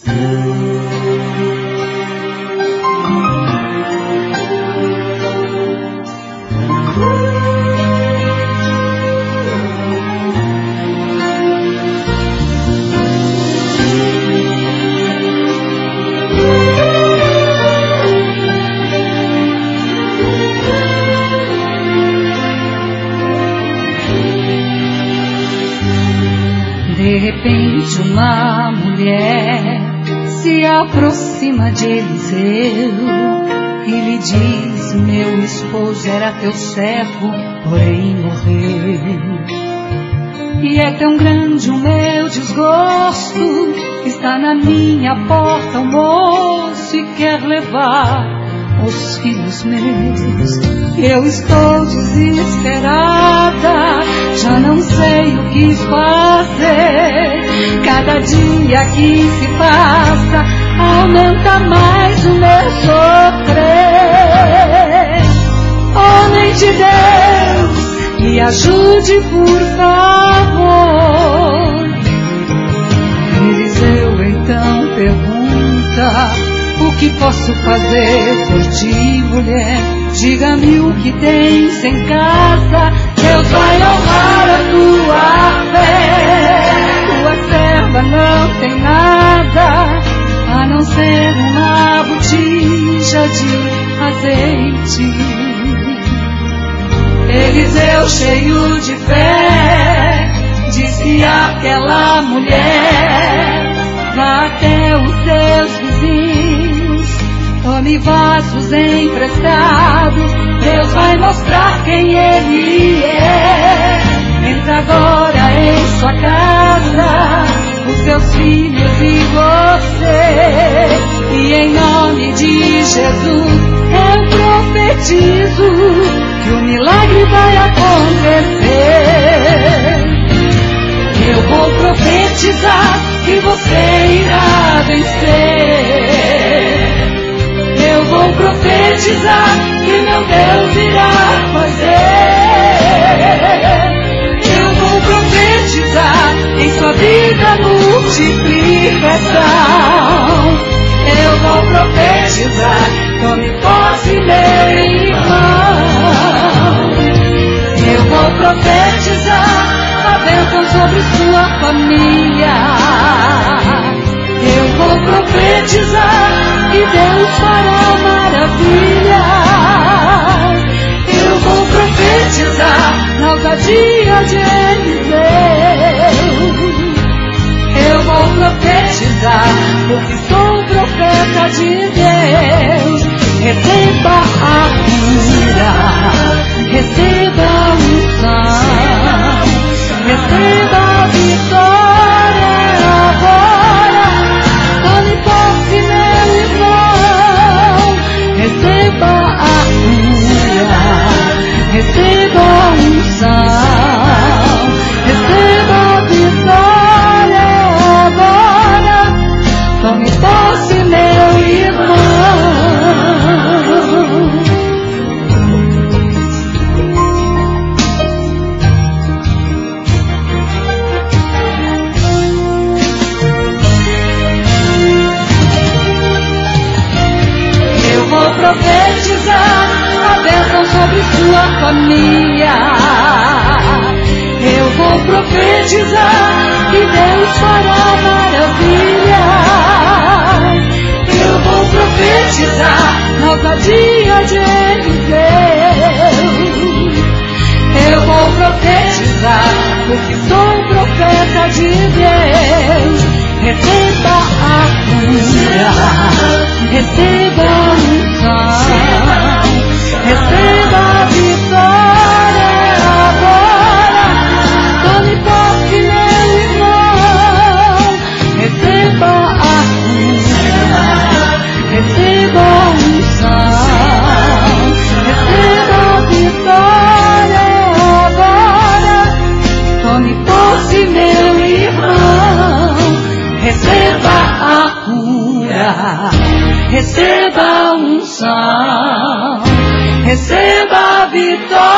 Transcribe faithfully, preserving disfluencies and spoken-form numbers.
De repente uma mulher se aproxima de Eliseu e lhe diz: meu esposo era teu servo, porém morreu. E é tão grande o meu desgosto, está na minha porta o moço e quer levar os filhos meus. Eu estou desesperada, já não sei o que fazer. Cada dia que se passa aumenta mais o meu sofrer. Homem de Deus, me ajude por favor. Eliseu então pergunta: o que posso fazer por ti, mulher? Diga-me o que tens em casa, Deus vai honrar a tua fé. Tua serva não tem nada, a não ser uma botija de azeite. Eliseu, cheio de fé, disse àquela mulher: vá até os teus vizinhos, tome vasos emprestados, Deus vai mostrar quem Ele é. Entra agora em sua casa, os seus filhos e você, e em nome de Jesus eu profetizo que o milagre vai acontecer. Eu vou profetizar que você irá vencer. Eu vou profetizar que meu Deus irá fazer. Eu vou profetizar em sua vida multiplicação. Eu vou profetizar, tome posse, meu irmão. Eu vou profetizar a bênção sobre sua família. Eu vou profetizar que Deus fará maravilha. Eu vou profetizar na ousadia de Eliseu. Eu vou profetizar porque sou profeta de Deus. Receba a cura, receba a unção, receba a vitória agora. Tome posse, meu irmão, receba a cura, receba a unção, receba a vitória agora. Tome posse, meu irmão. Profetizar a bênção sobre sua família. Eu vou profetizar que Deus fará maravilha. Eu vou profetizar na ousadia de Eliseu. Eu vou profetizar porque sou profeta de Deus. Receba a cura, receba a unção, receba a vitória agora. Tome posse, meu irmão, receba a cura, receba a unção, receba a vitória agora. Tome posse, meu irmão, receba a cura, receba a unção, receba a vitória.